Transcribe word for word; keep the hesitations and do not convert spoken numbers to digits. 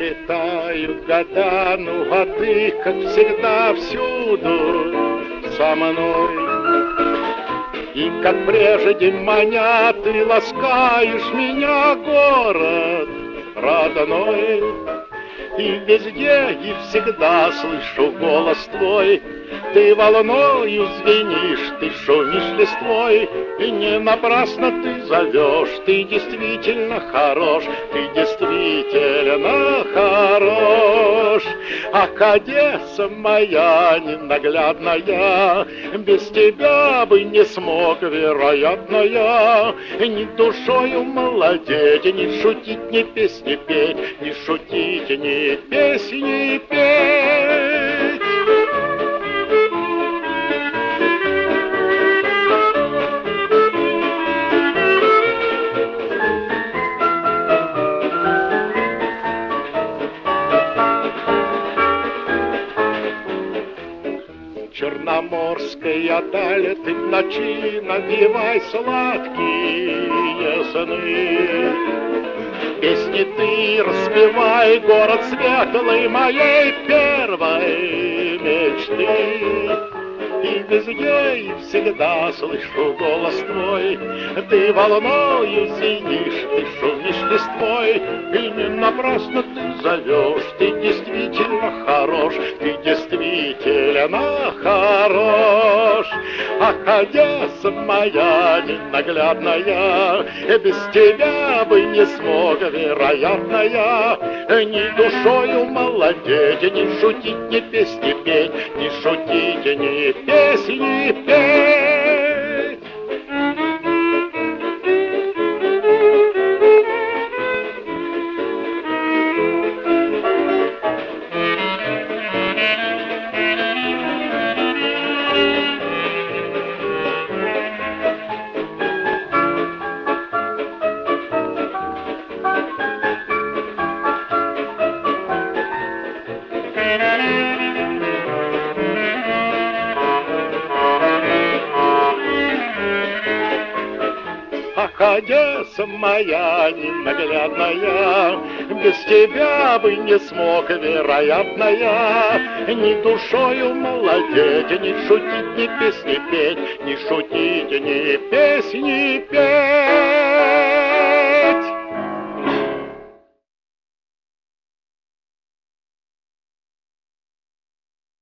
Пролетают года, ну а ты, как всегда, всюду со мной. И как прежде маня, ты ласкаешь меня, город родной. И везде, и всегда слышу голос твой. Ты волною звенишь, ты шумишь листвой. И не напрасно ты зовешь, ты действительно хорош, ты действительно хорош. Ах, Одесса моя ненаглядная, без тебя бы не смог, вероятно, я ни душою молодеть, ни шутить, ни песни петь, ни шутить, ни песни петь. Черноморская даль, ты в ночи навевай сладкие сны. Песни ты распевай, город светлый моей первой мечты. И везде, и всегда слышу голос твой. Ты волною звенишь, ты шумишь листвой. И не напрасно ты зовешь, ты действительно хорош, ты действительно хорош. Ах, Одесса моя ненаглядная, без тебя бы не смог, вероятно, я ни душою молодеть, ни шутить, ни песни петь, ни шутить, ни песни петь. Ах, Одесса моя ненаглядная, без тебя бы не смог, вероятно, я ни душою молодеть, ни шутить, ни песни петь, ни шутить, ни песни петь.